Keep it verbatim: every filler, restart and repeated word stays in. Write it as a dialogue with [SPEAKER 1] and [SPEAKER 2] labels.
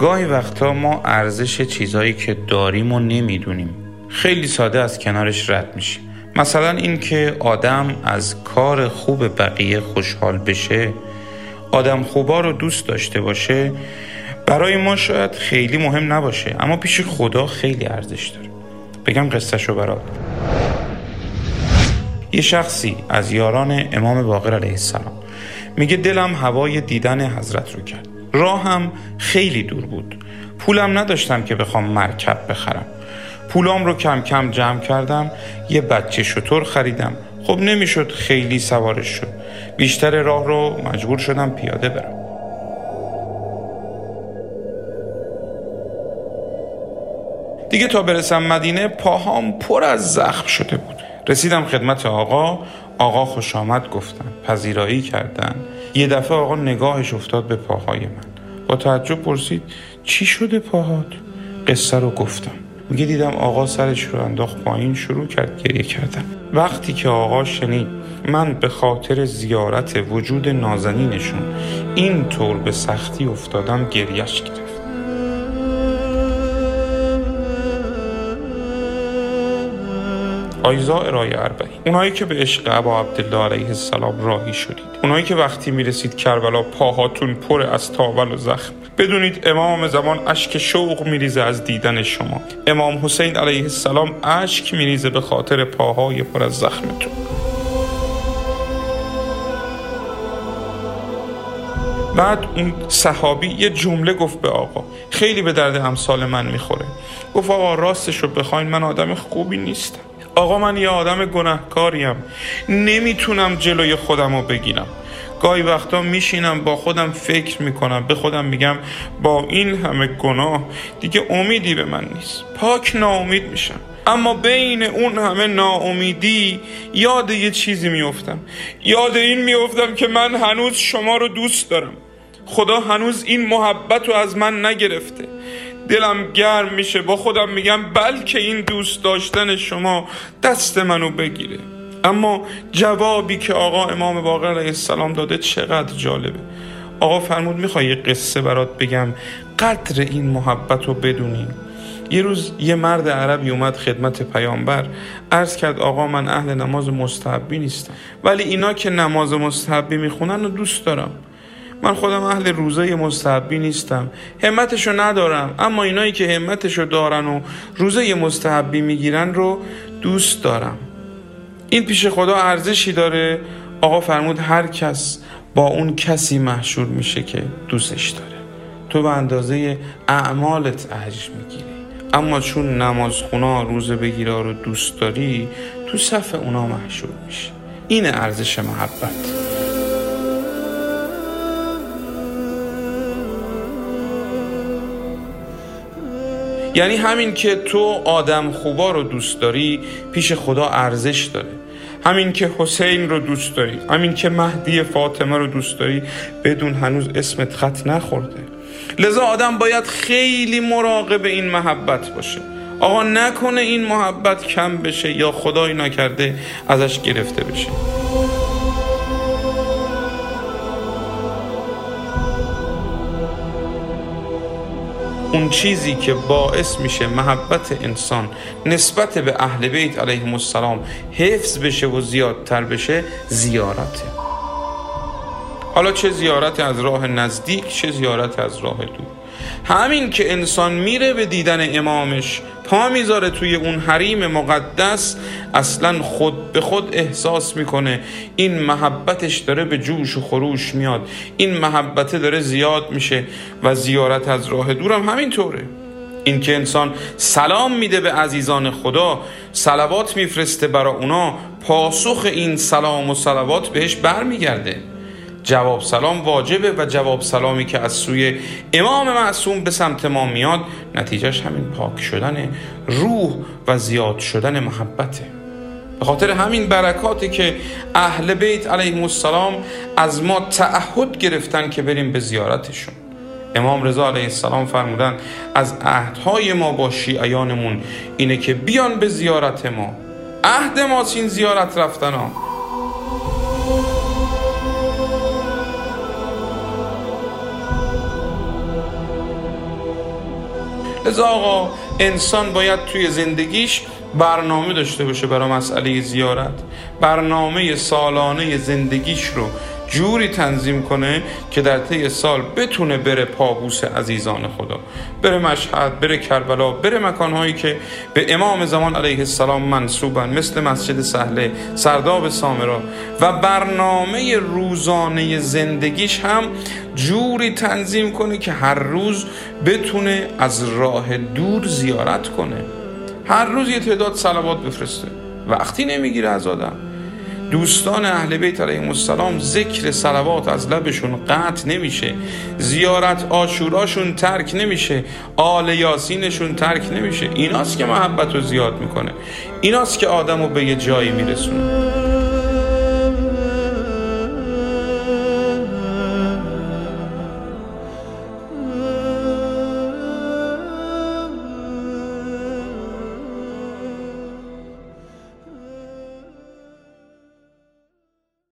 [SPEAKER 1] گاهی وقتا ما ارزش چیزایی که داریم و نمیدونیم. خیلی ساده از کنارش رد میشیم. مثلا این که آدم از کار خوب بقیه خوشحال بشه، آدم خوبا رو دوست داشته باشه، برای ما شاید خیلی مهم نباشه، اما پیش خدا خیلی ارزش داره. بگم قصه شو برات. یه شخصی از یاران امام باقر علیه السلام میگه دلم هوای دیدن حضرت رو کرد. راهم خیلی دور بود. پولم نداشتم که بخوام مرکب بخرم. پولام رو کم کم جمع کردم، یه بچه شتر خریدم. خب نمیشد خیلی سوارش شد. بیشتر راه رو مجبور شدم پیاده برم. دیگه تا برسم مدینه پاهام پر از زخم شده بود. رسیدم خدمت آقا. آقا خوش آمد گفتن، پذیرایی کردن. یه دفعه آقا نگاهش افتاد به پاهای من. با تعجب پرسید چی شده پاهات؟ قصه رو گفتم. میگه دیدم آقا سرش رو انداخت پایین، شروع کرد گریه کردن. وقتی که آقا شنید من به خاطر زیارت وجود نازنینشون این طور به سختی افتادم، گریهش گرفت. آیزا ارائه اربعین. اونایی که به عشق ابا عبدالله علیه السلام راهی شدید، اونایی که وقتی میرسید کربلا پاهاتون پر از تاول و زخم، بدونید امام زمان اشک شوق میریزه از دیدن شما. امام حسین علیه السلام اشک میریزه به خاطر پاهای پر از زخمتون. بعد اون صحابی یه جمله گفت به آقا، خیلی به درد امثال من میخوره. گفت آقا راستشو بخواین من آدم خوبی نیستم. آقا من یه آدم گناهکاریم، نمیتونم جلوی خودم رو بگیرم. گاهی وقتا میشینم با خودم فکر میکنم، به خودم میگم با این همه گناه دیگه امیدی به من نیست، پاک ناامید میشم. اما بین اون همه ناامیدی یاد یه چیزی میافتم، یاد این میافتم که من هنوز شما رو دوست دارم. خدا هنوز این محبت رو از من نگرفته. دلم گرم میشه، با خودم میگم بلکه این دوست داشتن شما دست منو بگیره. اما جوابی که آقا امام باقر علیه السلام داده چقدر جالبه. آقا فرمود میخوای یه قصه برات بگم قدر این محبت رو بدونی. یه روز یه مرد عربی اومد خدمت پیامبر، عرض کرد آقا من اهل نماز مستحبی نیستم، ولی اینا که نماز مستحبی میخونن رو دوست دارم. من خودم اهل روزه مستحبی نیستم، همتشو ندارم، اما اینایی که همتشو دارن و روزه مستحبی میگیرن رو دوست دارم. این پیش خدا ارزشی داره؟ آقا فرمود هر کس با اون کسی محشور میشه که دوستش داره. تو به اندازه اعمالت اجر میگیری، اما چون نمازخونا روزه بگیرا رو دوست داری، تو صف اونا محشور میشه. این ارزش محبت. یعنی همین که تو آدم خوبا رو دوست داری پیش خدا ارزش داره. همین که حسین رو دوست داری، همین که مهدی فاطمه رو دوست داری، بدون هنوز اسمت خط نخورده. لذا آدم باید خیلی مراقب این محبت باشه. آقا نکنه این محبت کم بشه یا خدای نکرده ازش گرفته بشه. اون چیزی که باعث میشه محبت انسان نسبت به اهل بیت علیهم السلام حفظ بشه و زیادتر بشه زیارته. حالا چه زیارت از راه نزدیک، چه زیارت از راه دور. همین که انسان میره به دیدن امامش، پا میذاره توی اون حریم مقدس، اصلا خود به خود احساس میکنه این محبتش داره به جوش و خروش میاد، این محبت داره زیاد میشه. و زیارت از راه دورم همین طوره. این که انسان سلام میده به عزیزان خدا، صلوات میفرسته برای اونا، پاسخ این سلام و صلوات بهش برمیگرده. جواب سلام واجبه و جواب سلامی که از سوی امام معصوم به سمت ما میاد نتیجهش همین پاک شدن روح و زیاد شدن محبته. به خاطر همین برکاتی که اهل بیت علیهم السلام از ما تعهد گرفتن که بریم به زیارتشون. امام رضا علیه السلام فرمودن از عهدهای ما با شیعیانمون اینه که بیان به زیارت ما. عهد ما این زیارت رفتن ها. لذا آقا انسان باید توی زندگیش برنامه داشته باشه برای مسئله زیارت، برنامه سالانه زندگیش رو جوری تنظیم کنه که در طی سال بتونه بره پابوس عزیزان خدا، بره مشهد، بره کربلا، بره مکانهایی که به امام زمان علیه السلام منسوبن، مثل مسجد سهله، سرداب سامرا، و برنامه روزانه زندگیش هم جوری تنظیم کنه که هر روز بتونه از راه دور زیارت کنه، هر روز یه تعداد صلوات بفرسته. وقتی نمیگیره از آدم، دوستان اهل بیت علیهم السلام ذکر صلوات از لبشون قطع نمیشه، زیارت عاشوراشون ترک نمیشه، آل یاسینشون ترک نمیشه. ایناست که محبت رو زیاد میکنه، ایناست که آدم رو به یه جایی میرسونه.